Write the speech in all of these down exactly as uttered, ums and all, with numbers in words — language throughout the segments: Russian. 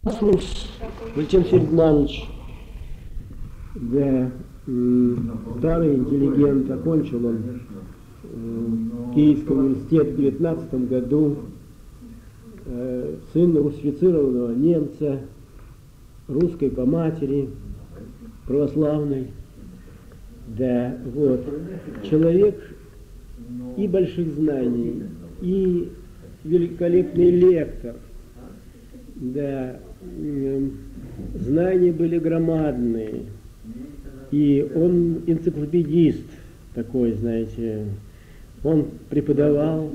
Валентин Фельдманович, да, старый интеллигент, окончил он Киевский университет в девятнадцатом году, сын русифицированного немца, русской по матери, православной, да, вот, человек и больших знаний, и великолепный лектор, да, знания были громадные, и он энциклопедист такой, знаете, он преподавал.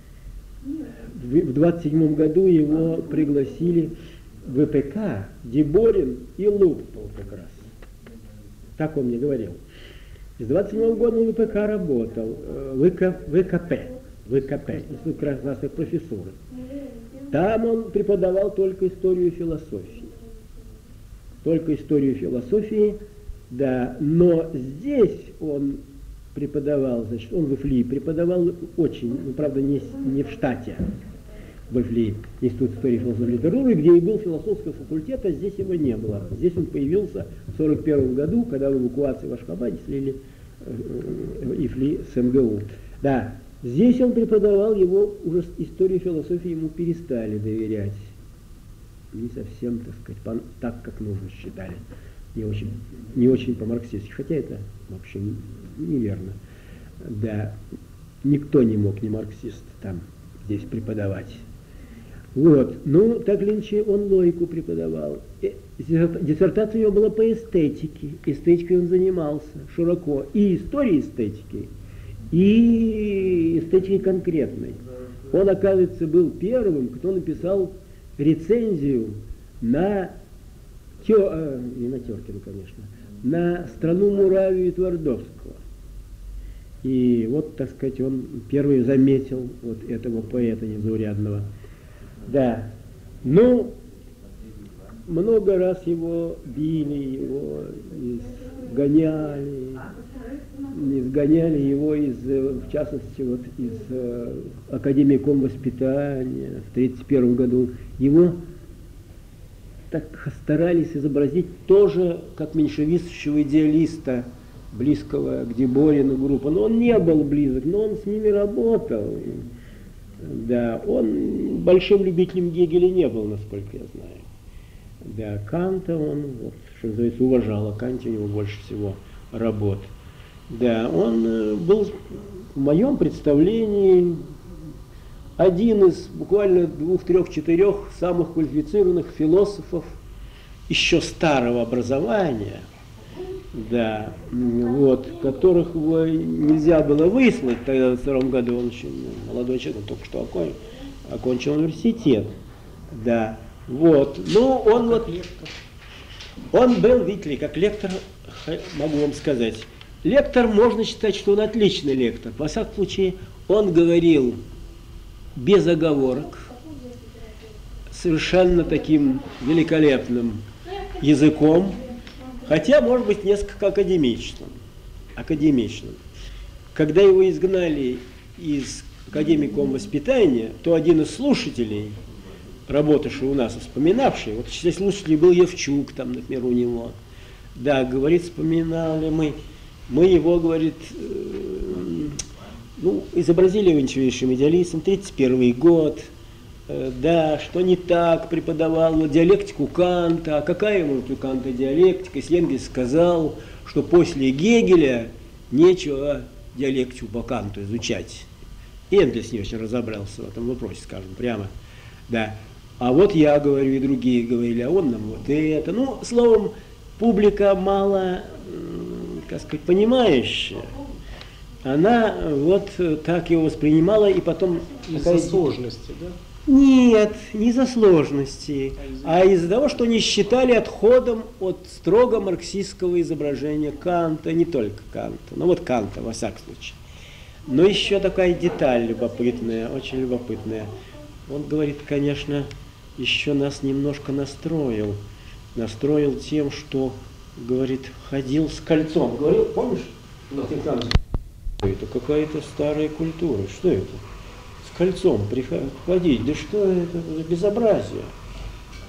В двадцать седьмом году его пригласили в ВПК Деборин и Луппол как раз. Так он мне говорил. С двадцать седьмого года он в ВПК работал, в ВКП, ВКП, Институт красной профессуры. Там он преподавал только историю философии. Только историю философии, да, но здесь он преподавал, значит, он в ИФЛИ преподавал очень, ну, правда, не, не в штате, в ИФЛИ, Институт истории и философии литературы, где и был философский факультет, а здесь его не было. Здесь он появился в сорок первом году, когда в эвакуации в Ашхабаде слили ИФЛИ с МГУ. Да, здесь он преподавал, его уже историю философии ему перестали доверять. Не совсем, так сказать, по, так, как нужно считали. Не очень, не очень по-марксистски, хотя это вообще неверно. Да, никто не мог, не марксист, там, здесь преподавать. Вот, ну, так или иначе, он логику преподавал. Диссертация у него была по эстетике. Эстетикой он занимался широко. И историей эстетики, и эстетикой конкретной. Он, оказывается, был первым, кто написал рецензию на Тё, э, не на Теркина, конечно, на «Страну Муравию» и Твардовского. И вот, так сказать, он первый заметил вот этого поэта незаурядного. Да, ну, много раз его били, его изгоняли, изгоняли его из, в частности, вот из э, Академии комвоспитания в тридцать первом году. Его так старались изобразить тоже как меньшевистского идеалиста, близкого к Деборину группы. Но он не был близок, но он с ними работал. Да, он большим любителем Гегеля не был, насколько я знаю. Да, Канта он, вот, что называется, уважал, а Канте у него больше всего работ. Да, он был в моем представлении один из буквально двух, трех, четырех самых квалифицированных философов еще старого образования, да, вот, которых нельзя было выслать тогда, в втором году, он еще молодой человек, он только что окончил, окончил университет, да, вот, ну, он вот, он был, видите ли, как лектор, могу вам сказать, лектор, можно считать, что он отличный лектор, во всяком случае, он говорил без оговорок, совершенно таким великолепным языком, хотя, может быть, несколько академичным. академичным. Когда его изгнали из Академии комвоспитания, то один из слушателей, работавший у нас, вспоминавший, вот в числе слушателей был Евчук, там, например, у него, да, говорит, вспоминали мы, мы его, говорит, ну, изобразили его ничего идеалистом, тридцать первый год, э, да, что не так, преподавал вот, диалектику Канта, а какая ему у Канта диалектика, если Энгельс сказал, что после Гегеля нечего диалектику по Канту изучать. Энгельс не очень разобрался в этом вопросе, скажем, прямо, да. А вот я говорю, и другие говорили, а он нам вот это. Ну, словом, публика мало, как сказать, понимающая. Она вот так его воспринимала, и потом... Из-за сложности, да? Нет, не из-за сложности, а из-за того, что они считали отходом от строго марксистского изображения Канта, не только Канта, но вот Канта, во всяком случае. Но еще такая деталь любопытная, очень любопытная. Он говорит, конечно, еще нас немножко настроил. Настроил тем, что, говорит, ходил с кольцом. Говорил, помнишь? Это какая-то старая культура. Что это? С кольцом приходить. Да что это за безобразие?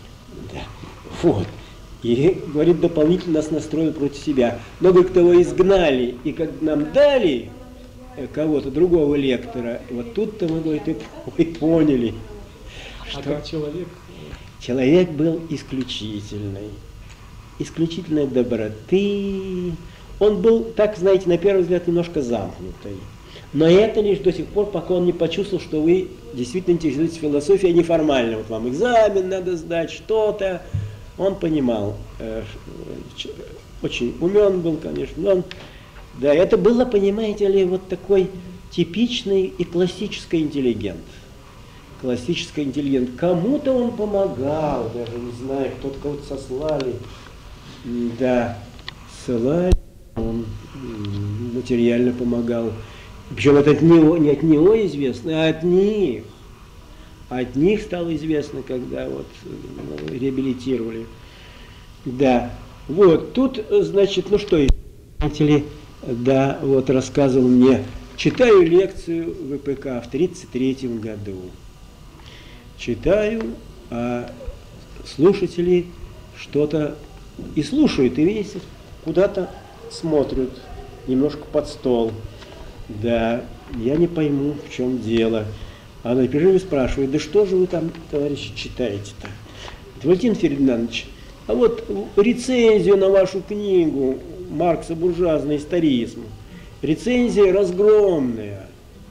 Да. Вот. И, говорит, дополнительно нас настроил против себя. Но, говорит, того изгнали, и как нам дали кого-то, другого лектора, вот тут-то мы, говорит, и, и поняли, А что как человек? человек был исключительный, исключительной доброты. Он был, так, знаете, на первый взгляд, немножко замкнутый. Но это лишь до сих пор, пока он не почувствовал, что вы действительно интересуетесь философией, а не формально. Вот вам экзамен надо сдать, что-то. Он понимал, э, очень умен был, конечно, но он, да, это было, понимаете ли, вот такой типичный и классический интеллигент. Классический интеллигент. Кому-то он помогал, даже не знаю, кто-то кого-то сослали. Да, ссылали, он материально помогал. Причем это от него, не от него известно, а от них. От них стало известно, когда вот реабилитировали. Да, вот, тут, значит, ну что, знаете ли, да, вот рассказывал мне, читаю лекцию в ВПК в тридцать третьем году. Читаю, а слушатели что-то и слушают, и весь куда-то смотрят, немножко под стол. Да, я не пойму, в чем дело. А на перерыве спрашивает, да что же вы там, товарищи, читаете-то? Валентин Фердинандович, а вот рецензию на вашу книгу Маркса «Буржуазный историзм». Рецензия разгромная.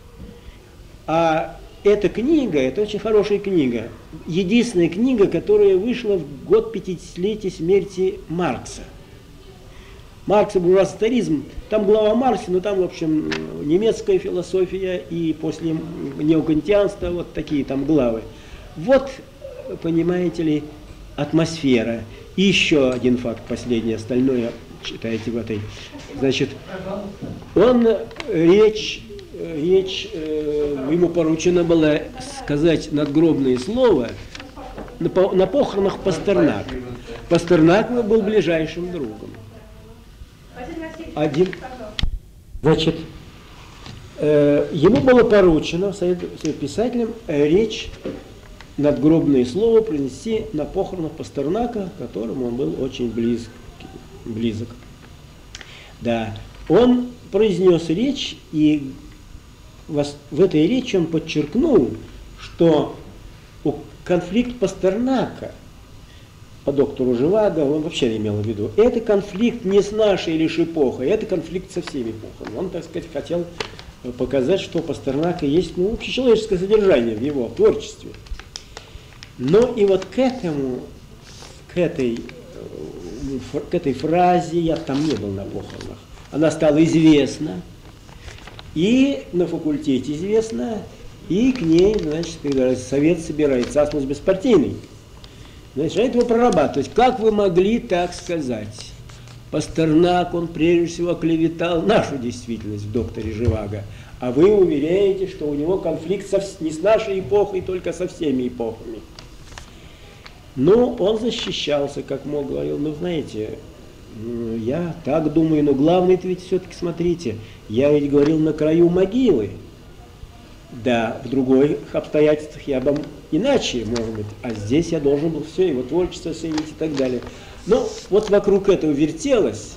А эта книга, это очень хорошая книга. Единственная книга, которая вышла в год пятидесятилетия смерти Маркса. Маркс и буржуазный историзм, там глава Маркса, но там, в общем, немецкая философия и после неокантианства, вот такие там главы. Вот, понимаете ли, атмосфера. И еще один факт, последний, остальное читаете в этой. Значит, он, речь, речь ему поручено было сказать надгробное слово на, на похоронах Пастернака. Пастернак был ближайшим другом. Один. Значит, э, ему было поручено писателем э, речь, надгробное слово принести на похоронах Пастернака, к которому он был очень близк, близок. Да, он произнес речь, и в, в этой речи он подчеркнул, что конфликт Пастернака по доктору Живаго, он вообще имел в виду, это конфликт не с нашей лишь эпохой, это конфликт со всеми эпохами. Он, так сказать, хотел показать, что у Пастернака есть, ну, общечеловеческое содержание в его творчестве. Но и вот к этому, к этой, к этой фразе, я там не был на похоронах, она стала известна, и на факультете известна, и к ней, значит, когда совет собирается, асмус беспартийный. Значит, это его прорабатывать. Как вы могли так сказать? Пастернак, он прежде всего оклеветал нашу действительность в докторе Живаго, а вы уверяете, что у него конфликт со, не с нашей эпохой, только со всеми эпохами. Ну, он защищался, как мог, говорил, ну, знаете, я так думаю, но главное-то ведь все-таки, смотрите, я ведь говорил на краю могилы. Да, в других обстоятельствах я бы иначе, может быть, а здесь я должен был все, его творчество оценить и так далее. Ну, вот вокруг этого вертелось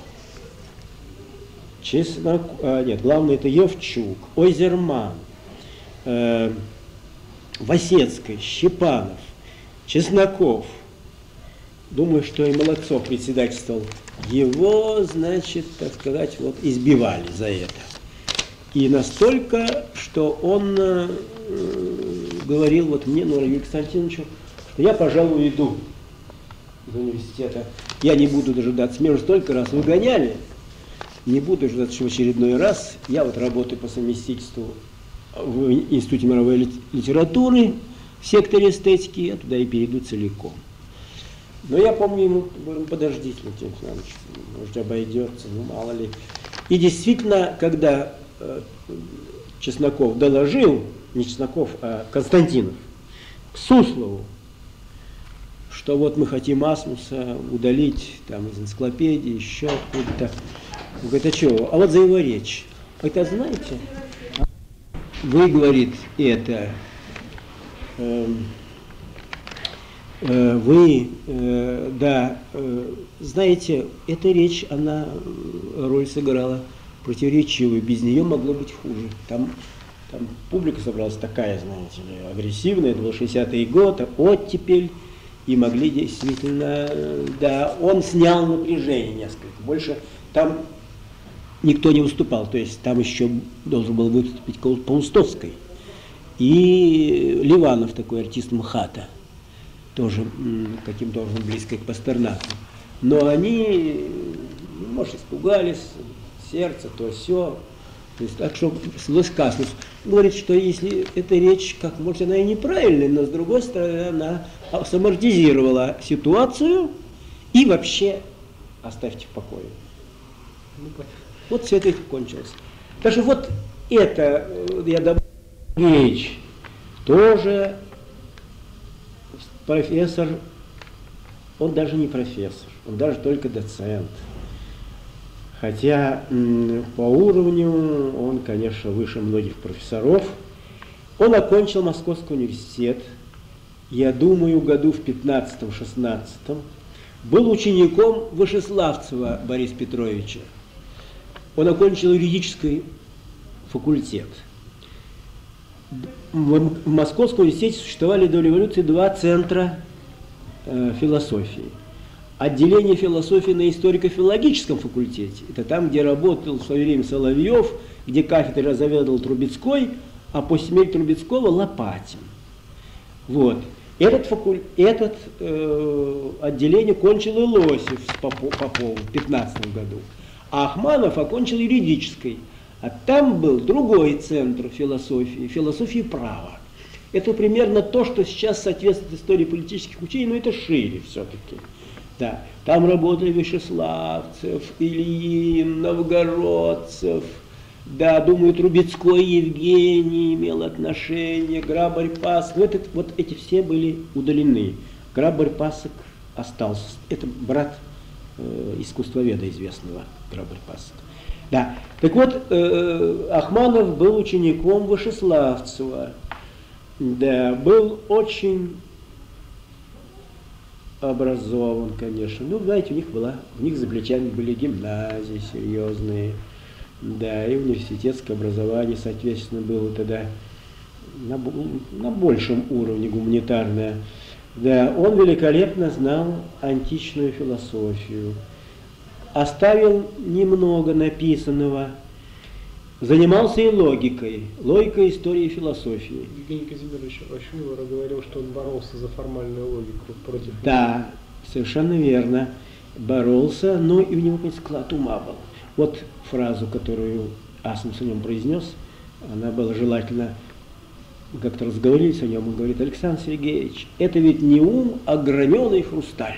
Чеснок, а, нет, главное это Евчук, Ойзерман, э, Васецкий, Щепанов, Чесноков. Думаю, что и Молодцов председательствовал. Его, значит, так сказать, вот избивали за это. И настолько, что он э, говорил вот мне, ну, Юрию Константиновичу, что я, пожалуй, иду из университета. Я не буду дожидаться. Меня уже столько раз выгоняли. Не буду дожидаться в очередной раз. Я вот работаю по совместительству в Институте мировой литературы, в секторе эстетики. Я туда и перейду целиком. Но я помню ему, говорю, подождите, Валентин Александрович, может, обойдется, ну, мало ли. И действительно, когда Чесноков доложил, не Чесноков, а Константинов, к Суслову, что вот мы хотим Асмуса удалить там, из энциклопедии, еще откуда-то. Он говорит, а чего? А вот за его речь. Это знаете, вы, говорит, это, э, э, вы, э, да, э, знаете, эта речь, она роль сыграла противоречивую, без нее могло быть хуже. Там, там публика собралась такая, знаете ли, агрессивная, это был шестидесятый год, оттепель, и могли действительно, да, он снял напряжение несколько, больше там никто не выступал, то есть там еще должен был выступить Паустовский. И Ливанов, такой артист МХАТа, тоже каким-то образом близко к Пастернаку. Но они, может, испугались, сердце, то все. То есть, так что Лыскаснус говорит, что если эта речь, как может, она и неправильная, но с другой стороны, она самортизировала ситуацию и вообще оставьте в покое. Вот все это кончилось. Так что вот это, я добавлю, речь тоже профессор, он даже не профессор, он даже только доцент. Хотя м, по уровню он, конечно, выше многих профессоров. Он окончил Московский университет, я думаю, году в пятнадцатом-шестнадцатом. Был учеником Вышеславцева Бориса Петровича. Он окончил юридический факультет. В Московском университете существовали до революции два центра э, философии. Отделение философии на историко-филологическом факультете. Это там, где работал в свое время Соловьев, где кафедрой заведовал Трубецкой, а после смерти Трубецкого Лопатин. Вот. Этот, факуль... Этот э, отделение кончил и Лосев с Попов, Попов в пятнадцатом году. А Ахманов окончил юридический. А там был другой центр философии, философии права. Это примерно то, что сейчас соответствует истории политических учений, но это шире все-таки. Да. Там работали Вышеславцев, Ильин, Новгородцев, да, думаю, Трубецкой Евгений имел отношение, Грабарь Пасок. Вот, это, вот эти все были удалены. Грабарь Пасок остался. Это брат э, искусствоведа известного, Грабарь Пасок. Да. Так вот, э, Ахманов был учеником Вышеславцева. Да, был очень образован, конечно. Ну, знаете, у них была, у них за плечами были гимназии серьезные, да, и университетское образование, соответственно, было тогда на, на большем уровне гуманитарное. Да, он великолепно знал античную философию, оставил немного написанного, занимался и логикой, логикой истории и философии. Евгений Казимирович Ашвилова говорил, что он боролся за формальную логику против... Да, совершенно верно, боролся, но и у него какой-то склад ума был. Вот фразу, которую Асмус о нем произнес, она была желательно, как-то разговорились о нем, он говорит: Александр Сергеевич, это ведь не ум, а граненый хрусталь.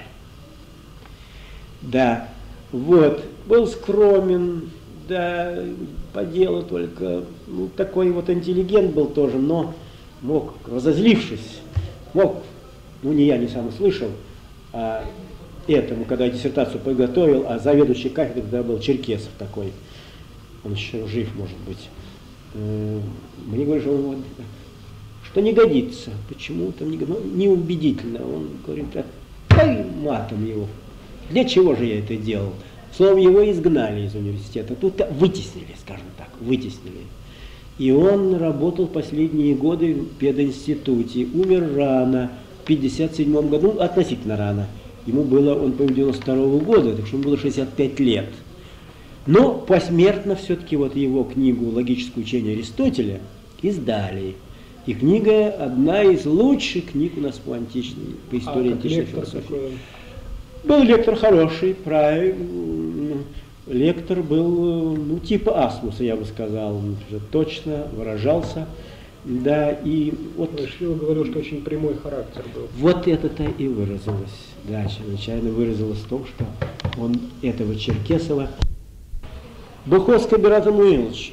Да, вот, был скромен, да, по делу только, ну, такой вот интеллигент был тоже, но мог, разозлившись, мог, ну, не я, не сам услышал, а этому, когда диссертацию подготовил, а заведующий кафедрой тогда был Черкесов такой, он еще жив, может быть, мне говорят, что, он, что не годится, почему-то не, ну, неубедительно, он говорит, ай, матом его, для чего же я это делал? Словом, его изгнали из университета, тут вытеснили, скажем так, вытеснили. И он работал последние годы в пединституте, умер рано, в пятьдесят седьмом году, ну, относительно рано. Ему было, он по девяносто второго года, так что ему было шестьдесят пять лет. Но посмертно все-таки вот его книгу «Логическое учение Аристотеля» издали. И книга одна из лучших книг у нас по античной, по истории а, античной философии. Такой... Был лектор хороший, правильный. Лектор был, ну, типа Асмуса, я бы сказал, он точно выражался. Да, и вот... Ашвилов говорил, что очень прямой характер был. Вот это-то и выразилось. Да, чрезвычайно выразилось в том, что он этого Черкесова... Буховский Берат Самуилович.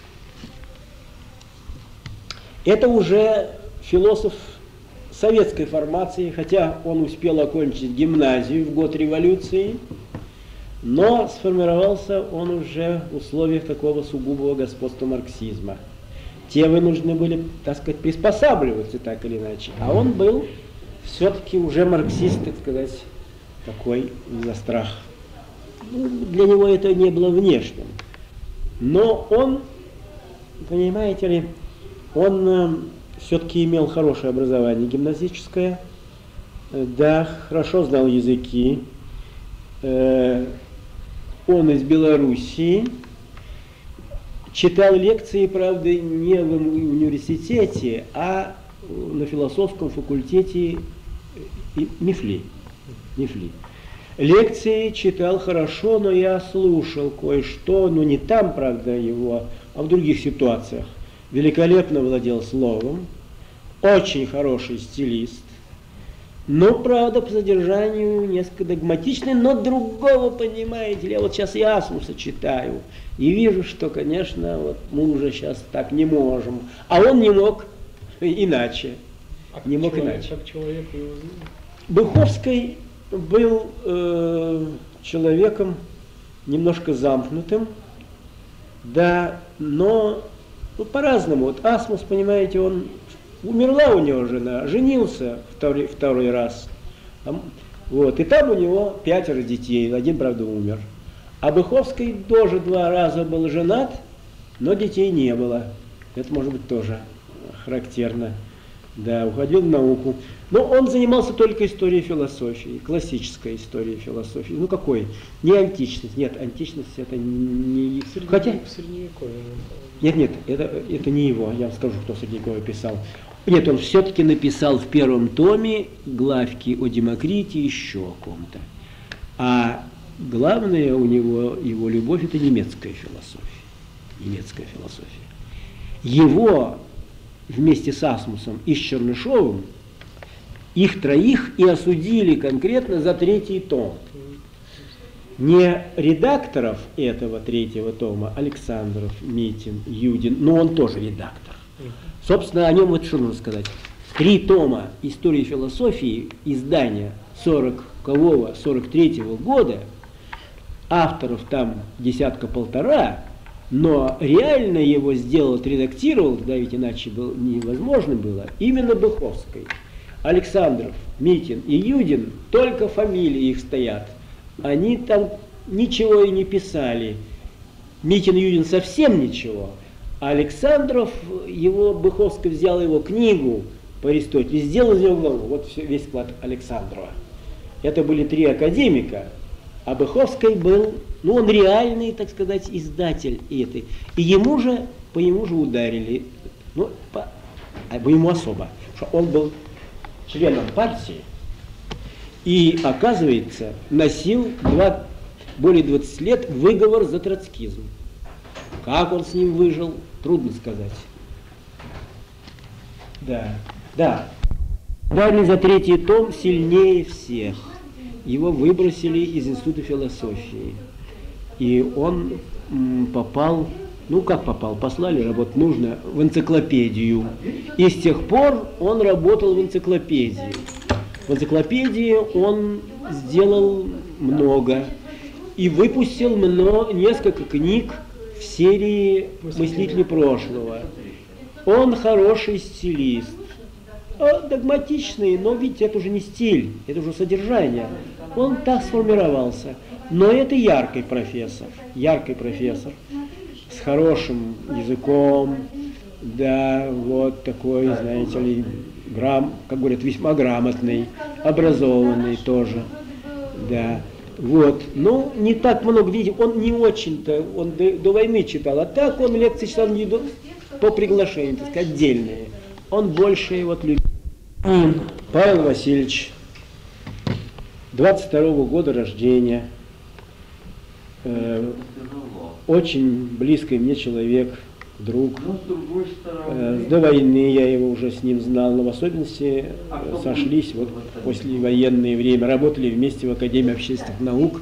Это уже философ советской формации, хотя он успел окончить гимназию в год революции, но сформировался он уже в условиях такого сугубого господства марксизма. Те вынуждены были, так сказать, приспосабливаться так или иначе. А он был все-таки уже марксист, так сказать, такой за страх. Ну, для него это не было внешним. Но он, понимаете ли, он э, все-таки имел хорошее образование гимназическое, э, да, хорошо знал языки. Э, он из Белоруссии, читал лекции, правда, не в университете, а на философском факультете МИФЛИ. МИФЛИ. Лекции читал хорошо, но я слушал кое-что, но не там, правда, его, а в других ситуациях. Великолепно владел словом, очень хороший стилист, но, правда, по содержанию несколько догматичный, но другого, понимаете ли, я вот сейчас и Асмуса читаю, и вижу, что, конечно, вот мы уже сейчас так не можем, а он не мог иначе, а не мог человек, иначе. Как человек его знал? Быховский был э, человеком немножко замкнутым, да, но ну, по-разному. Вот Асмус, понимаете, он умерла у него жена, женился второй, второй раз, вот, и там у него пятеро детей, один, правда, умер. А Быховский тоже два раза был женат, но детей не было. Это может быть тоже характерно. Да, уходил в науку. Но он занимался только историей философии, классической историей философии. Ну какой? Не античность. Нет, античность это не... Средне... Хотя... В Средневековье. Нет, нет, это, это не его. Я вам скажу, кто в Средневековье писал. Нет, он все-таки написал в первом томе главки о Демокрите еще о ком-то. А главное у него, его любовь, это немецкая философия. Немецкая философия. Его вместе с Асмусом и с Чернышевым, их троих и осудили конкретно за третий том. Не редакторов этого третьего тома, Александров, Митин, Юдин, но он тоже редактор. Собственно, о нем вот что нужно сказать. Три тома истории философии, издания сорокового сорок третьего года, авторов там десятка-полтора, но реально его сделал, отредактировал, да ведь иначе было, невозможно было, именно Быховский. Александров, Митин и Юдин, только фамилии их стоят. Они там ничего и не писали. Митин и Юдин совсем ничего. А Александров, его, Быховский взял его книгу по Аристотелю и сделал из него главу. Вот весь вклад Александрова. Это были три академика, а Быховский был, ну он реальный, так сказать, издатель этой. И ему же, по ему же ударили, ну, по, а по ему особо, что он был членом партии и, оказывается, носил два, более двадцати лет выговор за троцкизм. Как он с ним выжил, трудно сказать. Да, да. Ударили за третий том сильнее всех. Его выбросили из Института философии. И он м, попал, ну как попал, послали работать нужно в энциклопедию. И с тех пор он работал в энциклопедии. В энциклопедии он сделал много. И выпустил много, несколько книг в серии «Мыслители прошлого». Он хороший стилист. Догматичный, но видите, это уже не стиль, это уже содержание. Он так сформировался. Но это яркий профессор, яркий профессор, с хорошим языком, да, вот такой, знаете ли, грам, как говорят, весьма грамотный, образованный тоже, да. Вот, ну, не так много, видите, он не очень-то, он до, до войны читал, а так он лекции читал не до, по приглашению, так сказать, отдельные. Он больше вот любит. Павел Васильевич, двадцать второго года рождения, э, очень близкий мне человек, друг. Э, до войны я его уже с ним знал, но в особенности э, сошлись вот послевоенное время, работали вместе в Академии общественных наук.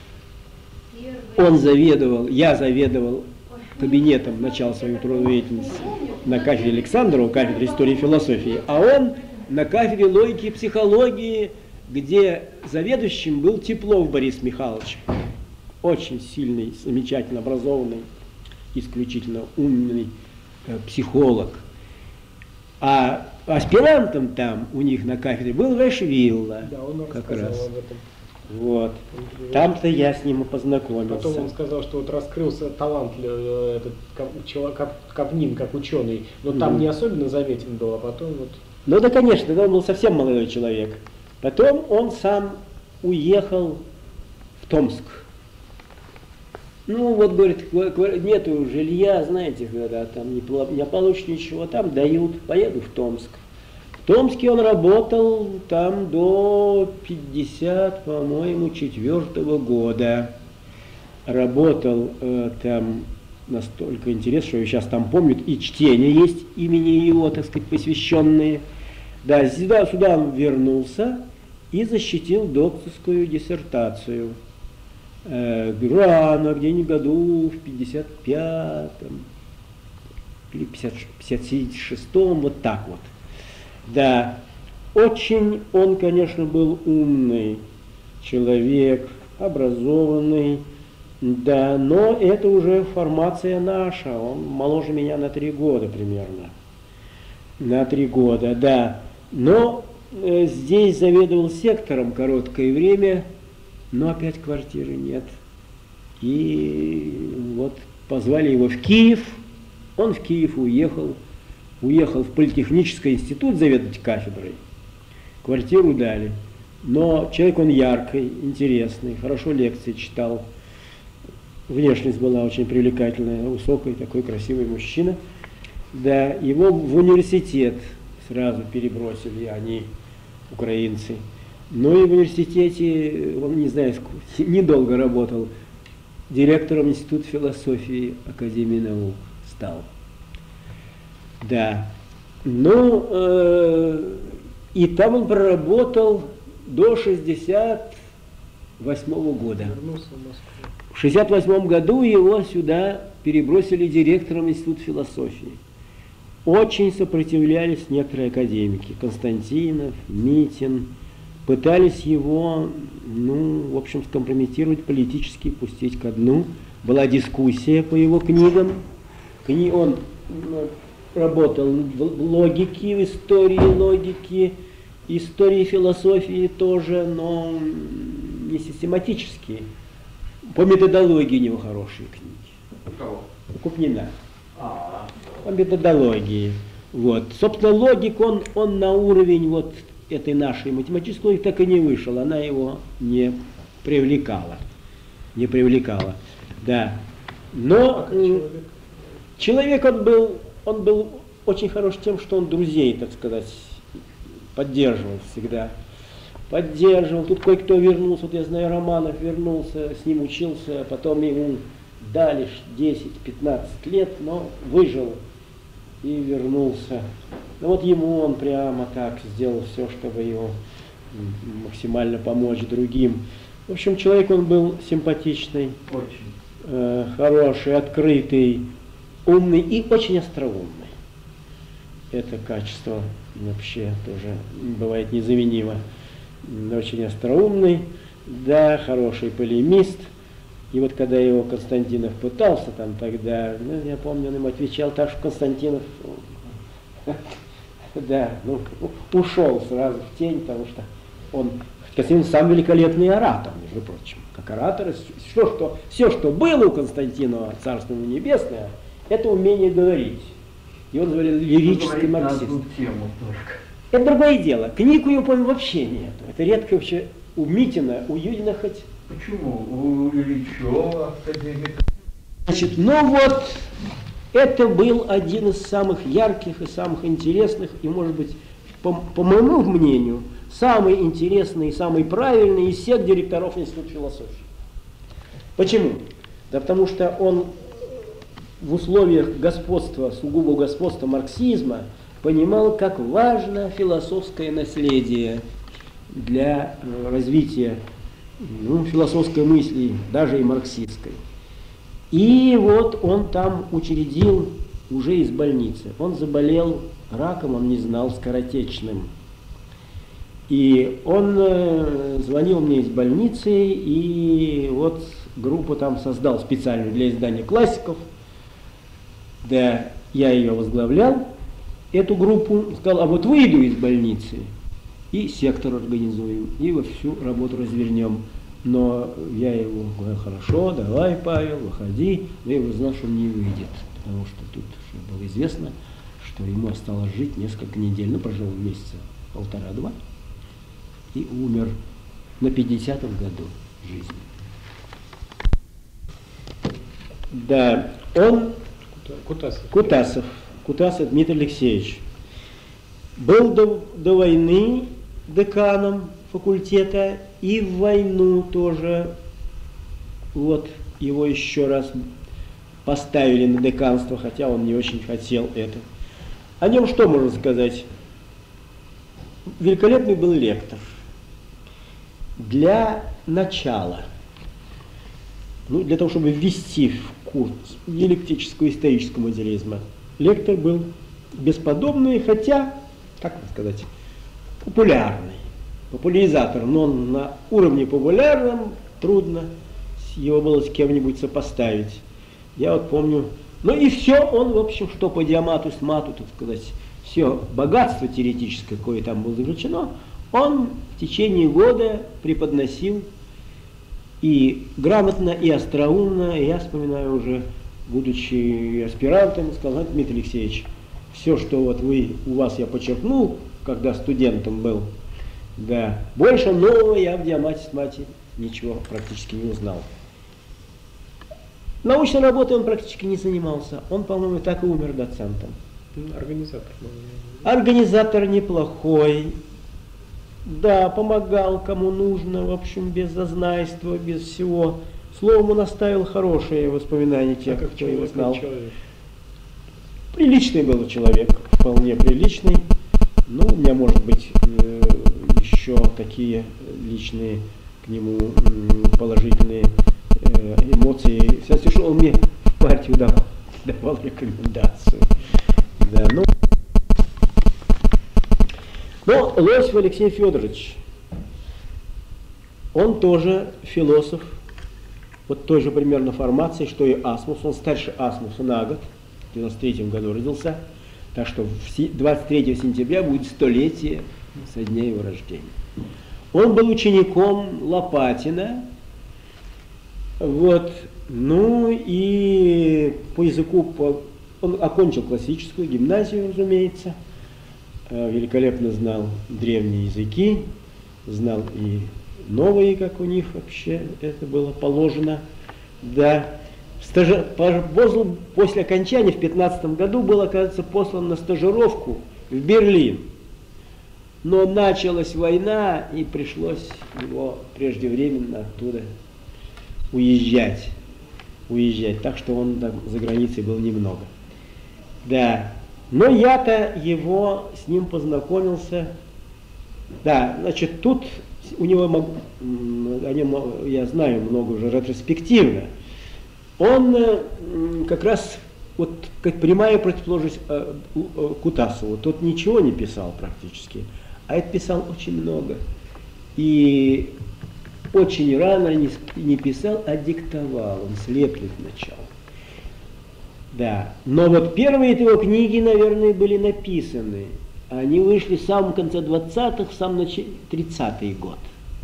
Он заведовал, я заведовал кабинетом, начал свою трудовую деятельность на кафедре Александрова, кафедре истории и философии, а он на кафедре логики и психологии, где заведующим был Теплов Борис Михайлович. Очень сильный, замечательно образованный, исключительно умный э, психолог. А аспирантом там у них на кафедре был Вайшвилла. Да, он как рассказал раз. об этом. Вот. Там-то я с ним и познакомился. Потом он сказал, что вот раскрылся талант э, этот Кап- Кап- Капнин как ученый, но там Мгм. не особенно заметен был, а потом вот. Ну да, конечно, тогда он был совсем молодой человек. Потом он сам уехал в Томск. Ну вот, говорит, нету жилья, знаете, когда там не, не получишь ничего, там дают, поеду в Томск. В Томске он работал там до пятьдесят, по-моему, четвёртого года. Работал э, там настолько интересно, что сейчас там помнят, и чтения есть имени его, так сказать, посвященные. Да, сюда, сюда он вернулся и защитил докторскую диссертацию. Э, рано, где-нибудь году в пятьдесят пятом или пятьдесят шестом, вот так вот. Да, очень он, конечно, был умный человек, образованный, да, но это уже формация наша, он моложе меня на три года примерно, на три года, да, но э, здесь заведовал сектором короткое время, но опять квартиры нет, и вот позвали его в Киев, он в Киев уехал, уехал в политехнический институт заведовать кафедрой, квартиру дали, но человек он яркий, интересный, хорошо лекции читал, внешность была очень привлекательная, высокий, такой красивый мужчина. Да, его в университет сразу перебросили, они, украинцы. Но и в университете, он, не знаю, недолго работал, директором Института философии Академии наук стал. Да. Ну, э, и там он проработал до шестьдесят восьмого года. Вернулся в Москву. В шестьдесят восьмом году его сюда перебросили директором Института философии. Очень сопротивлялись некоторые академики. Константинов, Митин. Пытались его, ну, в общем, скомпрометировать политически, пустить ко дну. Была дискуссия по его книгам. Кни... Он работал в логике, в истории логики, истории философии тоже, но не систематически. По методологии у него хорошие книги. У кого? У Купнина. А, По методологии. Вот. Собственно, логик, он, он на уровень вот этой нашей математической так и не вышел. Она его не привлекала. Не привлекала. Да. Но А человек? человек он был, он был очень хорош тем, что он друзей, так сказать, поддерживал всегда. Поддерживал. Тут кое-кто вернулся, вот я знаю, Романов вернулся, с ним учился, потом ему дали десять-пятнадцать лет, но выжил и вернулся. Ну вот ему он прямо так сделал все, чтобы его максимально помочь другим. В общем, человек он был симпатичный, очень. э, хороший, открытый, умный и очень остроумный. Это качество вообще тоже бывает незаменимо. Очень остроумный, да, хороший полемист. И вот когда его Константинов пытался там тогда, ну, я помню, он ему отвечал так, что Константинов, да, ну, ушел сразу в тень, потому что он, Константинов сам великолепный оратор, между прочим. Как оратор, все, что, все, что было у Константинова, Царство ему небесное, это умение говорить. И он говорил лирический марксист. Тему только. Это другое дело. Книг у него, по-моему, вообще нет. Это редко вообще у Митина, у Юдина хоть. Почему? У Ильичева, академика. Значит, ну вот, это был один из самых ярких и самых интересных, и, может быть, по, по моему мнению, самый интересный и самый правильный из всех директоров Института философии. Почему? Да потому что он в условиях господства, сугубого господства марксизма, понимал, как важно философское наследие для развития, ну, философской мысли, даже и марксистской. И вот он там учредил уже из больницы. Он заболел раком, он не знал, скоротечным. И он э, звонил мне из больницы, и вот группу там создал специальную для издания классиков. Да, я ее возглавлял. эту группу, сказал, а вот выйду из больницы, и сектор организуем, и во всю работу развернем. Но я его говорю, хорошо, давай, Павел, выходи. Но я его знал, что он не выйдет, потому что тут уже было известно, что ему осталось жить несколько недель. Ну, прожил месяца полтора-два и умер на пятидесятом году жизни. Да, он, Кутасов. Кутасов, Кутасов Дмитрий Алексеевич, был до, до войны деканом факультета и в войну тоже. Вот его еще раз поставили на деканство, хотя он не очень хотел это. О нем что можно сказать? Великолепный был лектор. Для начала, ну, для того, чтобы ввести в курс диалектического и исторического материализма, лектор был бесподобный, хотя, как сказать, популярный. Популяризатор, но на уровне популярном трудно его было с кем-нибудь сопоставить. Я вот помню, ну и все, он, в общем, что по диамату с мату, так сказать, все богатство теоретическое, какое там было заключено, он в течение года преподносил и грамотно, и остроумно. Я вспоминаю уже, будучи аспирантом, сказал, Дмитрий Алексеевич, все, что вот вы, у вас я подчеркнул, когда студентом был, да, больше нового я в диамате с мати ничего практически не узнал. Научной работой он практически не занимался. Он, по-моему, так и умер доцентом. Организатор. Организатор неплохой. Да, помогал кому нужно, в общем, без зазнайства, без всего. Словом, он оставил хорошие воспоминания тех, а как кто его человек, знал. Человек. Приличный был человек, вполне приличный. Ну, у меня, может быть, еще какие личные к нему положительные эмоции. Кстати, что он мне в партию давал, давал рекомендацию. Да, ну. Но Лосев Алексей Федорович, он тоже философ, вот той же примерно формации, что и Асмус. Он старше Асмуса на год, в девяносто третьем году родился. Так что двадцать третьего сентября будет столетие со дня его рождения. Он был учеником Лопатина. Вот. Ну и по языку, по... он окончил классическую гимназию, разумеется. Великолепно знал древние языки, знал и новые, как у них вообще это было положено. Да. Стажи... После окончания в пятнадцатом году был, оказывается, послан на стажировку в Берлин. Но началась война, и пришлось его преждевременно оттуда уезжать. Уезжать. Так что он там за границей был немного. Да. Но я-то его с ним познакомился. Да, значит, тут у него, о нем я знаю много уже ретроспективно. Он как раз, вот как прямая противоположность Кутасову, тот ничего не писал практически, а это писал очень много. И очень рано не, не писал, а диктовал, он слеплить начал. Да, но вот первые его книги, наверное, были написаны. Они вышли в самом конце двадцатых, в самом начале тридцатый год.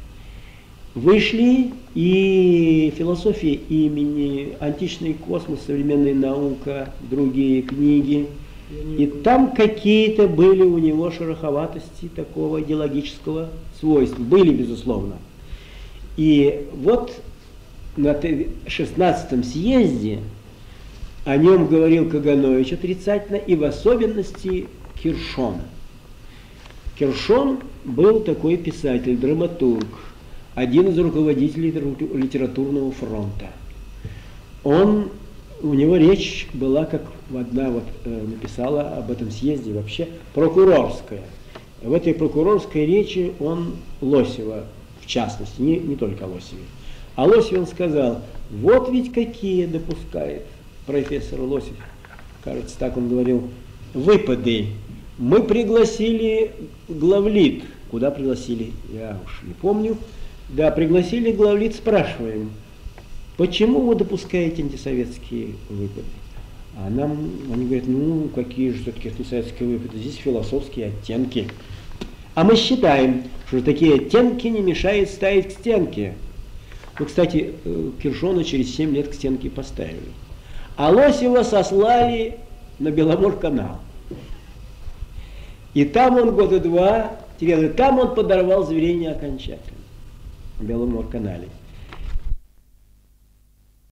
Вышли и философия имени, античный космос, современная наука, другие книги. И там какие-то были у него шероховатости такого идеологического свойства. Были, безусловно. И вот на шестнадцатом съезде о нем говорил Каганович отрицательно, и в особенности Киршон. Киршон был такой писатель, драматург, один из руководителей литературного фронта. Он, у него речь была, как одна вот э, написала об этом съезде вообще, прокурорская. В этой прокурорской речи он Лосева, в частности, не, не только Лосеве. А Лосев он сказал, вот ведь какие допускает профессор Лосев, кажется, так он говорил, выпады. Мы пригласили главлит. Куда пригласили? Я уж не помню. Да, пригласили главлит, спрашиваем, почему вы допускаете антисоветские выпады? А нам, они говорят, ну какие же все-таки советские выходы, здесь философские оттенки. А мы считаем, что такие оттенки не мешает ставить к стенке. Ну, кстати, Киршона через семь лет к стенке поставили. А Лосева сослали на Беломор-канал. И там он года два терял, и там он подорвал зрение окончательно. На Беломор-канале.